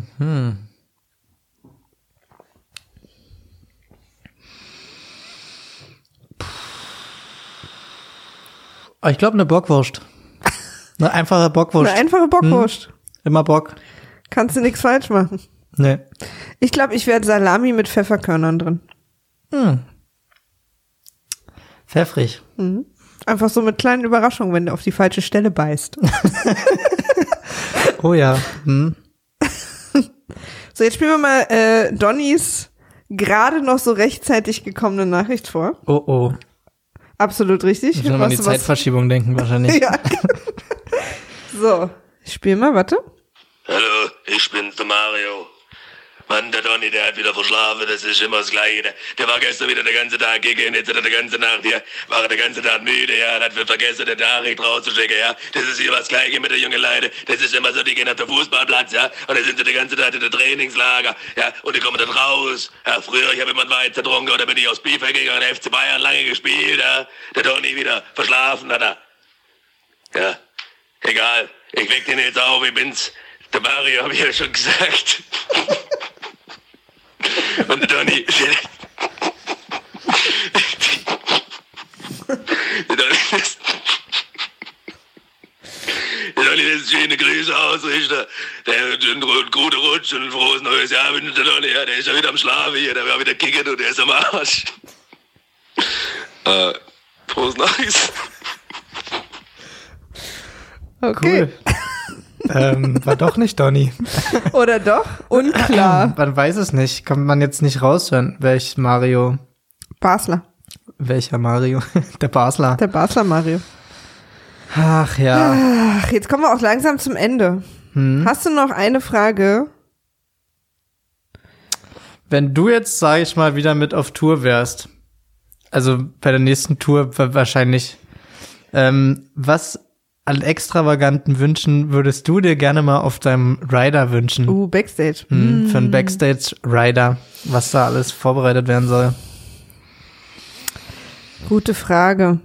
Ich glaube, eine Bockwurst. Eine einfache Bockwurst. Eine einfache Bockwurst. Immer Bock. Kannst du nichts falsch machen. Nee. Ich glaube, ich werde Salami mit Pfefferkörnern drin. Pfeffrig. Einfach so mit kleinen Überraschungen, wenn du auf die falsche Stelle beißt. Oh ja. So, jetzt spielen wir mal Donnys gerade noch so rechtzeitig gekommene Nachricht vor. Oh. Absolut richtig. Ich muss mal an die Zeitverschiebung denken, wahrscheinlich. Ja. So, ich spiele mal, warte. Hallo, ich bin's, der Mario. Mann, der Donny, der hat wieder verschlafen, das ist immer das Gleiche. Der war gestern wieder den ganzen Tag gegen, jetzt hat er die ganze Nacht hier, war er den ganzen Tag müde, ja, hat vergessen, den Nachricht rauszuschicken, ja. Das ist hier was Gleiche mit der jungen Leute, das ist immer so, die gehen auf den Fußballplatz, ja, und dann sind sie die ganze Zeit in der Trainingslager, ja, und die kommen dann raus. Ja, früher, ich habe immer einen Wein getrunken, oder bin ich aus Bielefeld gegangen, FC Bayern lange gespielt, ja. Der Donny wieder verschlafen, hat er. Ja, egal, ich weck den jetzt auf, ich bin's. Der Mario, habe ich ja schon gesagt. Und der Donny, der Donny lässt schöne Grüße ausrichten. Der gute Rutsch und ein frohes neues Jahr wünscht der Donny. Ja, der ist ja wieder am Schlafen hier, der war wieder kickert und der ist am Arsch. Frohes Neues. Okay. Cool. War doch nicht Donny. Oder doch? Unklar. Man weiß es nicht. Kann man jetzt nicht raushören, welcher Mario. Basler. Der Basler. Der Basler Mario. Ach ja. Ach, jetzt kommen wir auch langsam zum Ende. Hast du noch eine Frage? Wenn du jetzt, sag ich mal, wieder mit auf Tour wärst, also bei der nächsten Tour wahrscheinlich, was an extravaganten Wünschen würdest du dir gerne mal auf deinem Rider wünschen? Backstage. Für einen Backstage-Rider, was da alles vorbereitet werden soll. Gute Frage.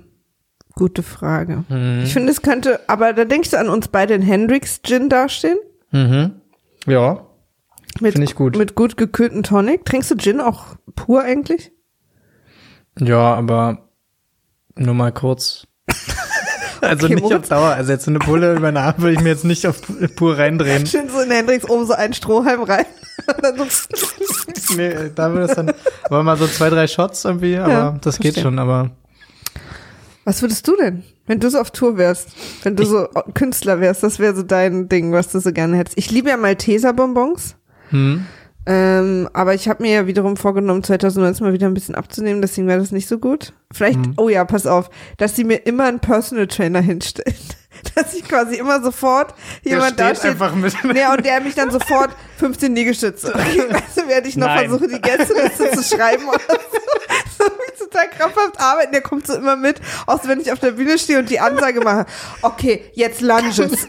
Ich finde, es könnte, aber da denkst du an uns beide in Hendrix Gin dastehen? Ja, finde ich gut. Mit gut gekühlten Tonic. Trinkst du Gin auch pur eigentlich? Ja, aber nur mal kurz. Also Okay, nicht auf Moritz. Dauer. Also jetzt so eine Bulle über den Arm würde ich mir jetzt nicht auf pur reindrehen. Schön so in Hendrix oben so einen Strohhalm rein. Und dann so Nee, da würde es dann, aber mal so 2, 3 Shots irgendwie, aber Ja, das geht verstehe. schon, aber. Was würdest du denn, wenn du so auf Tour wärst? Wenn du so Künstler wärst, das wäre so dein Ding, was du so gerne hättest. Ich liebe ja Malteser-Bonbons. Aber ich habe mir ja wiederum vorgenommen, 2019 mal wieder ein bisschen abzunehmen, deswegen wäre das nicht so gut. Vielleicht, oh ja, pass auf, dass sie mir immer einen Personal Trainer hinstellen. Dass ich quasi immer sofort jemand da steht. Einfach mit. Ja, und der mich dann sofort 15 Liegestütze. Okay, also werde ich noch versuchen, die Gästeliste zu schreiben oder so. So total krampfhaft arbeiten, der kommt so immer mit, außer wenn ich auf der Bühne stehe und die Ansage mache, okay, jetzt Lunges.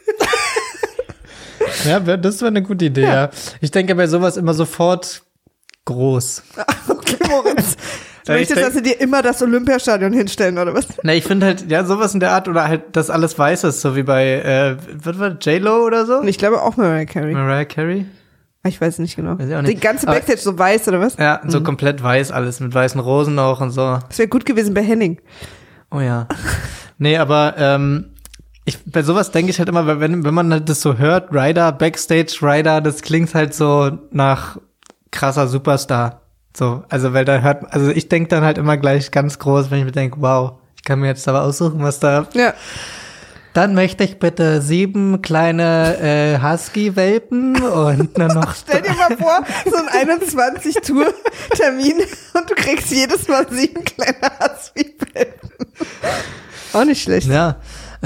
Ja, das wäre eine gute Idee, ja. Ich denke bei sowas immer sofort groß. Okay, Moritz. Du möchtest, dass sie dir immer das Olympiastadion hinstellen, oder was? Na, ich finde halt, ja, sowas in der Art, oder halt, dass alles weiß ist, so wie bei, was war J-Lo oder so? Und ich glaube auch Mariah Carey. Mariah Carey? Ich weiß nicht genau. Weiß ich auch nicht. Die ganze Backstage so weiß, oder was? Ja, so komplett weiß alles, mit weißen Rosen auch und so. Das wäre gut gewesen bei Henning. Oh ja. Nee, aber, bei sowas denke ich halt immer, weil wenn man halt das so hört, Ryder, Backstage Ryder, das klingt halt so nach krasser Superstar. So, also also ich denke dann halt immer gleich ganz groß, wenn ich mir denke, wow, ich kann mir jetzt aber aussuchen, was da. Ja. Dann möchte ich bitte 7 kleine Husky-Welpen und dann noch. Stell dir mal vor, so ein 21-Tour-Termin und du kriegst jedes Mal 7 kleine Husky-Welpen. Auch nicht schlecht. Ja,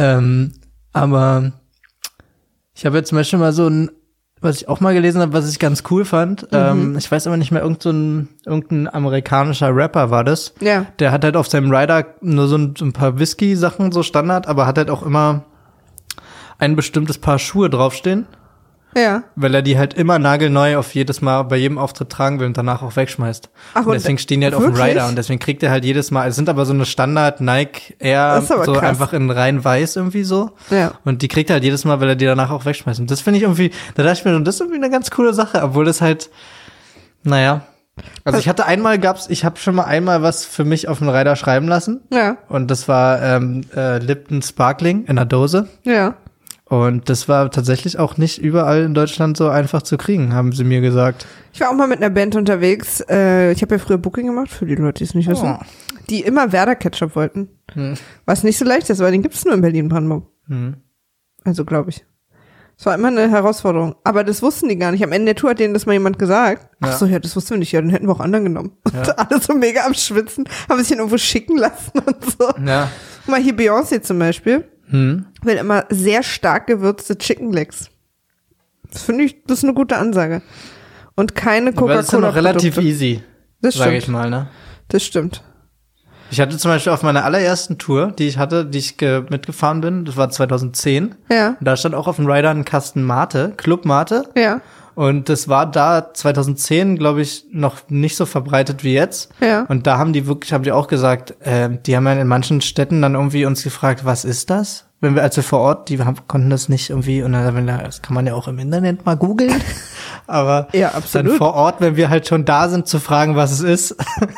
aber ich habe jetzt zum Beispiel mal so was ich auch mal gelesen habe, was ich ganz cool fand. Ich weiß aber nicht mehr, irgendein amerikanischer Rapper war das. Ja. Der hat halt auf seinem Rider nur so ein paar Whisky-Sachen, so Standard, aber hat halt auch immer ein bestimmtes Paar Schuhe draufstehen. Ja. Weil er die halt immer nagelneu auf jedes Mal bei jedem Auftritt tragen will und danach auch wegschmeißt. Ach, und deswegen stehen die halt wirklich auf dem Rider und deswegen kriegt er halt jedes Mal, es sind aber so eine Standard Nike Air, so krass. Einfach in rein weiß irgendwie so. Ja. Und die kriegt er halt jedes Mal, weil er die danach auch wegschmeißt. Und das finde ich irgendwie, da dachte ich mir, das ist irgendwie eine ganz coole Sache, obwohl das halt, naja. Also ich habe schon mal einmal was für mich auf dem Rider schreiben lassen. Ja. Und das war Lipton Sparkling in einer Dose. Ja. Und das war tatsächlich auch nicht überall in Deutschland so einfach zu kriegen, haben sie mir gesagt. Ich war auch mal mit einer Band unterwegs. Ich habe ja früher Booking gemacht, für die Leute, die es nicht wissen. Die immer Werder-Ketchup wollten. Was nicht so leicht ist, weil den gibt's nur in Berlin-Brandenburg. Also glaube ich. Es war immer eine Herausforderung. Aber das wussten die gar nicht. Am Ende der Tour hat denen das mal jemand gesagt. Ach so, ja, das wussten wir nicht. Ja, dann hätten wir auch anderen genommen. Ja. Und alle so mega am Schwitzen, haben sich den irgendwo schicken lassen und so. Ja. Guck mal, hier Beyoncé zum Beispiel. Will immer sehr stark gewürzte Chicken Legs. Das finde ich, das ist eine gute Ansage. Und keine Coca-Cola. Aber das ist ja noch relativ easy, sage ich mal, ne? Das stimmt. Ich hatte zum Beispiel auf meiner allerersten Tour, die ich mitgefahren bin, das war 2010. Ja. Und da stand auch auf dem Rider ein Kasten Mate, Club Mate. Ja. Und das war da 2010, glaube ich, noch nicht so verbreitet wie jetzt. Ja. Und da haben die auch gesagt, die haben ja in manchen Städten dann irgendwie uns gefragt, was ist das? Als wir vor Ort, konnten das nicht irgendwie, und das kann man ja auch im Internet mal googeln. Aber ja, absolut. Dann vor Ort, wenn wir halt schon da sind, zu fragen, was es ist,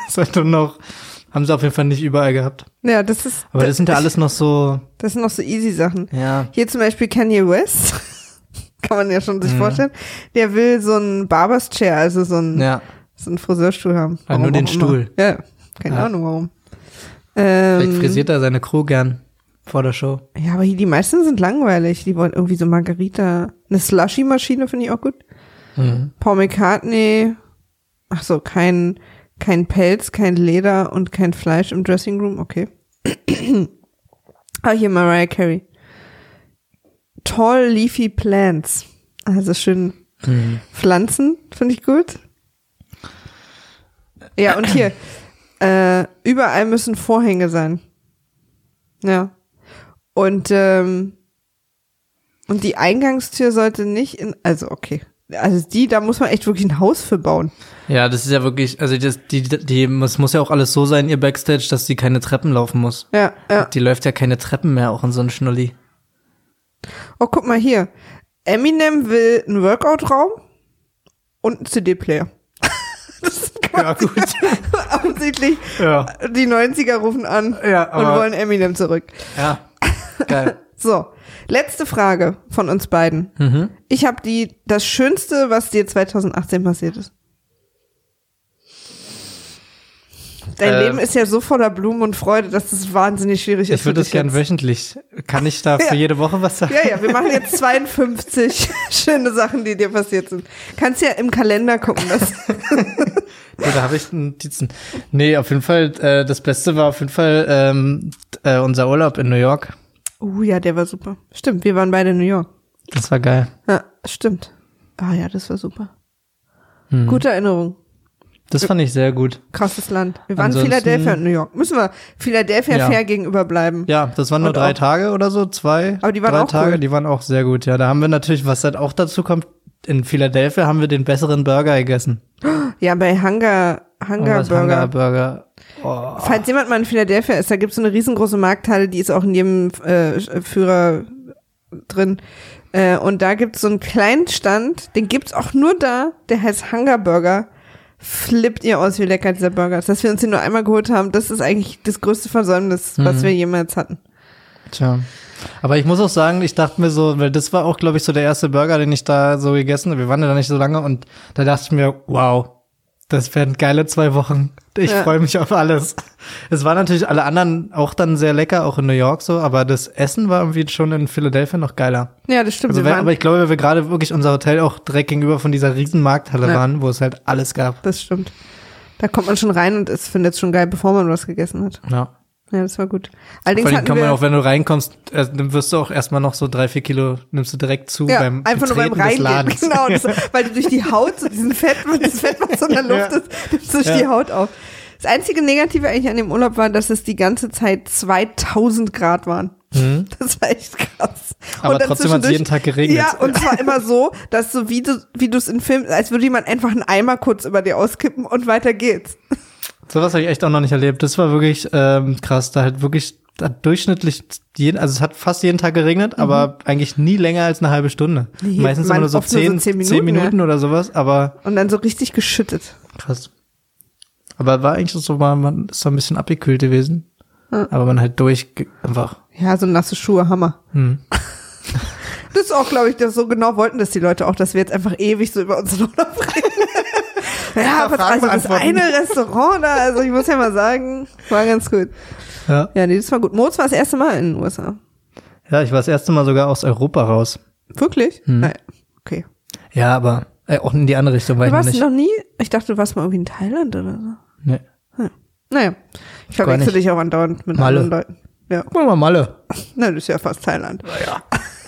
haben sie auf jeden Fall nicht überall gehabt. Ja, das ist. Aber das sind ja alles noch so. Das sind noch so easy Sachen. Ja. Hier zum Beispiel Kanye West. Kann man ja schon sich vorstellen. Der will so einen Barbers Chair, also so einen Friseurstuhl haben. Ja, nur den Stuhl. Ja, keine Ahnung warum. Vielleicht frisiert er seine Crew gern vor der Show. Ja, aber hier die meisten sind langweilig. Die wollen irgendwie so Margarita. Eine Slushy-Maschine finde ich auch gut. Paul McCartney. Ach so, kein Pelz, kein Leder und kein Fleisch im Dressing Room. Okay. Ah, hier Mariah Carey. Tall Leafy Plants. Also schön Pflanzen, finde ich gut. Ja, und hier, überall müssen Vorhänge sein. Ja. Und die Eingangstür sollte nicht okay. Also da muss man echt wirklich ein Haus für bauen. Ja, das ist ja wirklich, also es muss ja auch alles so sein, ihr Backstage, dass die keine Treppen laufen muss. Ja, ja. Die läuft ja keine Treppen mehr, auch in so einem Schnulli. Oh, guck mal hier. Eminem will einen Workout-Raum und einen CD-Player. Das ist ja gut. Offensichtlich, die 90er rufen an und wollen Eminem zurück. Ja, geil. So, letzte Frage von uns beiden. Ich habe das Schönste, was dir 2018 passiert ist. Dein Leben ist ja so voller Blumen und Freude, dass es wahnsinnig schwierig ist. Ich würde es gern wöchentlich. Kann ich da für jede Woche was sagen? Ja, wir machen jetzt 52 schöne Sachen, die dir passiert sind. Kannst ja im Kalender gucken. Ja, da habe ich Notizen. Nee, auf jeden Fall, das Beste war auf jeden Fall unser Urlaub in New York. Ja, der war super. Stimmt, wir waren beide in New York. Das war geil. Ja, stimmt. Ah ja, das war super. Gute Erinnerung. Das fand ich sehr gut. Krasses Land. Wir waren in Philadelphia und New York. Müssen wir Philadelphia fair gegenüber bleiben. Ja, das waren nur 3 Tage oder so, 2, aber die waren 3 auch Tage, cool. Die waren auch sehr gut. Ja, da haben wir natürlich, was halt auch dazu kommt, in Philadelphia haben wir den besseren Burger gegessen. Ja, bei Hunger Burger. Oh. Falls jemand mal in Philadelphia ist, da gibt's so eine riesengroße Markthalle, die ist auch in jedem Führer drin. Und da gibt's so einen kleinen Stand, den gibt's auch nur da, der heißt Hunger Burger. Flippt ihr aus, wie lecker dieser Burger ist. Dass wir uns den nur einmal geholt haben, das ist eigentlich das größte Versäumnis, was wir jemals hatten. Tja. Aber ich muss auch sagen, ich dachte mir so, weil das war auch, glaube ich, so der erste Burger, den ich da so gegessen habe. Wir waren ja da nicht so lange und da dachte ich mir, wow, das werden geile 2 Wochen. Ich freue mich auf alles. Es waren natürlich alle anderen auch dann sehr lecker, auch in New York so, aber das Essen war irgendwie schon in Philadelphia noch geiler. Ja, das stimmt. Also aber ich glaube, weil wir gerade wirklich unser Hotel auch direkt gegenüber von dieser riesen Markthalle waren, wo es halt alles gab. Das stimmt. Da kommt man schon rein und es findet es schon geil, bevor man was gegessen hat. Ja. Ja, das war gut. Allerdings Vor allem hatten kann man wir auch, wenn du reinkommst, dann wirst du auch erstmal noch so 3-4 Kilo, nimmst du direkt zu beim einfach nur beim Betreten des Ladens. Reingehen. Genau, weil du durch die Haut, so diesen Fett, das Fett, was so in der Luft ist, nimmst du durch die Haut auf. Das einzige Negative eigentlich an dem Urlaub war, dass es die ganze Zeit 2000 Grad waren. Das war echt krass. Aber und dann trotzdem hat es jeden Tag geregnet. Ja, und zwar immer so, dass so wie du es in Film, als würde jemand einfach einen Eimer kurz über dir auskippen und weiter geht's. Sowas habe ich echt auch noch nicht erlebt. Das war wirklich krass. Da halt wirklich durchschnittlich also es hat fast jeden Tag geregnet, aber eigentlich nie länger als eine halbe Stunde. Nee, meistens immer nur so 10 Minuten oder sowas, aber und dann so richtig geschüttet. krass. Aber war eigentlich so, man ist so ein bisschen abgekühlt gewesen. Aber man halt einfach. Ja, so nasse Schuhe, Hammer. Das ist auch, glaube ich, das so genau wollten das die Leute auch, dass wir jetzt einfach ewig so über unseren Urlaub reden. Ja, aber also das eine Restaurant da, also ich muss ja mal sagen, war ganz gut. Ja, nee, das war gut. Moritz war das erste Mal in den USA. Ja, ich war das erste Mal sogar aus Europa raus. Wirklich? Nein. Okay. Ja, aber auch in die andere Richtung war ich noch nicht. Du warst noch nie? Ich dachte, du warst mal irgendwie in Thailand oder so. Nee. Naja, ich verwechsel dich auch andauernd mit anderen Leuten. Ja. Guck mal, Malle. Na, das ist ja fast Thailand. Naja.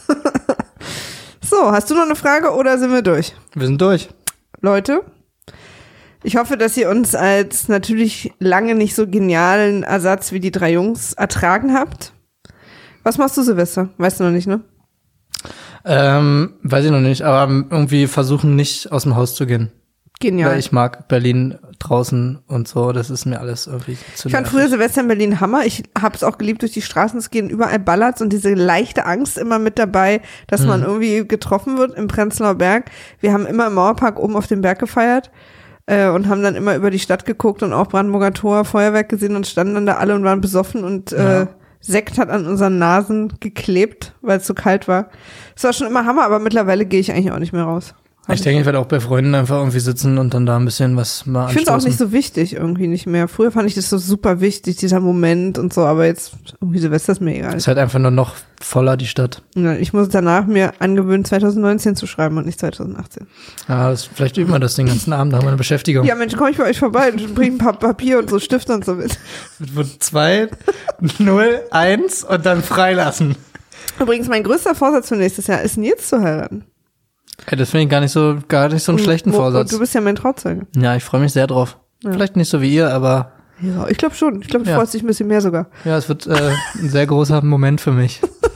So, hast du noch eine Frage oder sind wir durch? Wir sind durch. Leute, ich hoffe, dass ihr uns als natürlich lange nicht so genialen Ersatz wie die 3 Jungs ertragen habt. Was machst du, Silvester? Weißt du noch nicht, ne? Weiß ich noch nicht, aber irgendwie versuchen nicht aus dem Haus zu gehen. Genial. Weil ich mag Berlin draußen und so, das ist mir alles irgendwie zu Ich fand früher Silvester in Berlin Hammer. Ich habe es auch geliebt, durch die Straßen zu gehen, überall ballert's und diese leichte Angst immer mit dabei, dass man irgendwie getroffen wird im Prenzlauer Berg. Wir haben immer im Mauerpark oben auf dem Berg gefeiert und haben dann immer über die Stadt geguckt und auch Brandenburger Tor, Feuerwerk gesehen und standen dann da alle und waren besoffen und Sekt hat an unseren Nasen geklebt, weil es so kalt war. Es war schon immer Hammer, aber mittlerweile gehe ich eigentlich auch nicht mehr raus. Ich denke, ich werde auch bei Freunden einfach irgendwie sitzen und dann da ein bisschen was mal anstoßen. Ich finde es auch nicht so wichtig, irgendwie nicht mehr. Früher fand ich das so super wichtig, dieser Moment und so, aber jetzt irgendwie Silvester ist mir egal. Ist halt einfach nur noch voller, die Stadt. Ja, ich muss danach mir angewöhnen, 2019 zu schreiben und nicht 2018. Ja, vielleicht üben wir das den ganzen Abend, da haben wir eine Beschäftigung. Ja, Mensch, komm ich bei euch vorbei und bring ein paar Papier und so Stifte und so mit. Mit 2, 0, 1 und dann freilassen. Übrigens, mein größter Vorsatz für nächstes Jahr ist, Nils zu heiraten. Ja, das finde ich gar nicht so einen schlechten Vorsatz. Du bist ja mein Trauzeuge. Ja, ich freue mich sehr drauf. Ja. Vielleicht nicht so wie ihr, aber... Ja, ich glaube schon. Ich glaube, du freust dich ein bisschen mehr sogar. Ja, es wird ein sehr großer Moment für mich.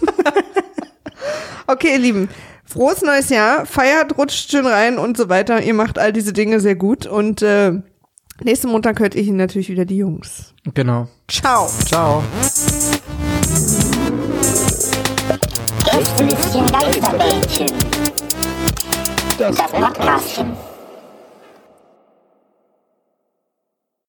Okay, ihr Lieben. Frohes neues Jahr. Feiert, rutscht schön rein und so weiter. Ihr macht all diese Dinge sehr gut. Und nächsten Montag hört ihr hier natürlich wieder die Jungs. Genau. Ciao. Ciao. Gästelistchen Geisterbällchen. Das Podcastchen.